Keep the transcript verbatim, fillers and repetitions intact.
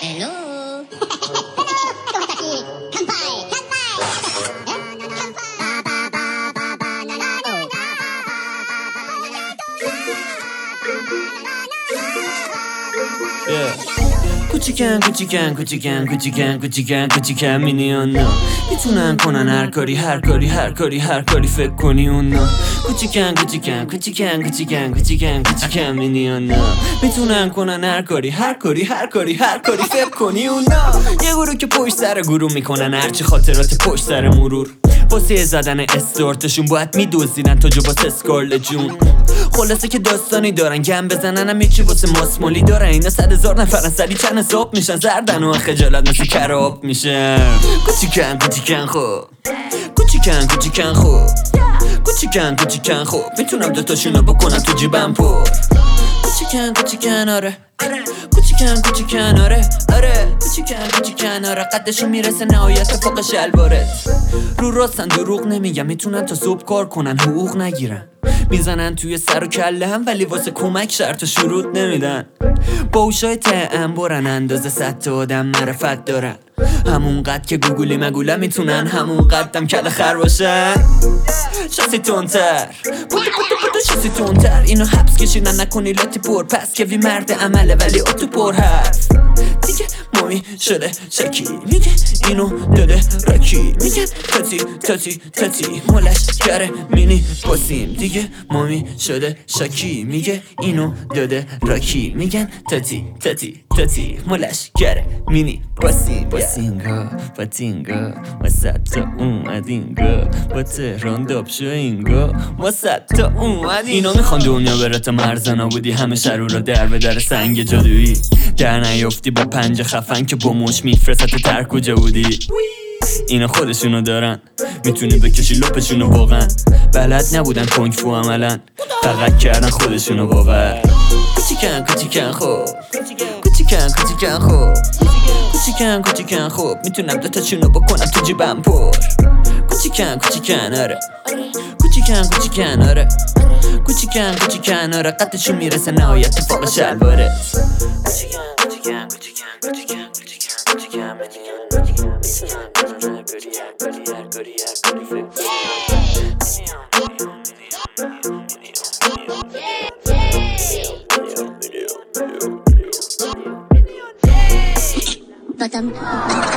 Hello. کوچیکن کوچیکن کوچیکن کوچیکن کوچیکن کوچیکن مینیانا میتونن کنن هر کاری هر کاری هر کاری هر کاری فکر کنی اونا کوچیکن کوچیکن کوچیکن کوچیکن کوچیکن کوچیکن مینیانا میتونن کنن هر کاری هر کاری هر کاری هر کاری فکر کنی اونا یه گروه که پشت سر گروه میکنن هرچی خاطرات پشت سر مرور واسه زدن استارتشون باید میدوزیدن تا جو واسه اسکارل جون خلاصه که داستانی دارن گم بزنن هم یکی واسه ماسمالی دارن اینا صد هزار نفرن سری چند حساب میشن زردن و خجالت مثل کراب میشن کوچیکن کوچیکن خوب کوچیکن کوچیکن خوب کوچیکن کوچیکن خوب میتونم دوتاشونو بکنم تو جیبم پر کوچیکن کوچیکن آره کوچیکن کوچیکن آره آره کوچیکن کوچیکن آره قدشون میرسه نهایت فوق شلوارت رو راستن دروغ نمیگم میتونن تا صبح کار کنن حقوق نگیرن میزنن توی سر و کله هم ولی واسه کمک شرط و شروط نمیدن با اوشای تعم برن اندازه صد تا آدم معرفت دارن همون قد که گوگلی مگوله میتونن همون قدم کله خر باشن شاسی تونتر بودو بودو بودو شاسی تونتر اینو حبس کشیدن نکنی لاتی پر پس که وی مرد عمله ولی اتو پر حرف دیگه مامی شده شکی میگه اینو داده راکی میگه تاتی تاتی تاتی مالش گره مینی باسیم دیگه مامی شده شکی میگه اینو داده راکی میگن تاتی تاتی تاتی مالش گره مینی باسیم باسینگا باتینگا ما صد تا اومدینگا با تهران داب شو اینگا ما صد تا اومدین اینا میخوان دنیا بره تا مرزنا بودی همه شرو را در به در سنگ جادویی در نیافتی با پنج خفن که با مش میفرست تر کجا بودی اینا خودشونو دارن میتونی بکشی لپشونو واقعا بلد نبودن کنگ فو عملن فقط کردن خودشونو باور کوچیکن کوچیکن خوب کوچیکن کوچیکن خوب کوچیکن کوچیکن خوب میتونم دوتاشونو بکنم تو جیبم پر کوچیکن کوچیکن آره کوچیکن کوچیکن آره کوچیکن کوچیکن آره قدشون میرسه نهایت فوق شلوارت کوچیکن کوچیکن کوچیکن کوچیکن کوچیکن کوچیکن Bottom.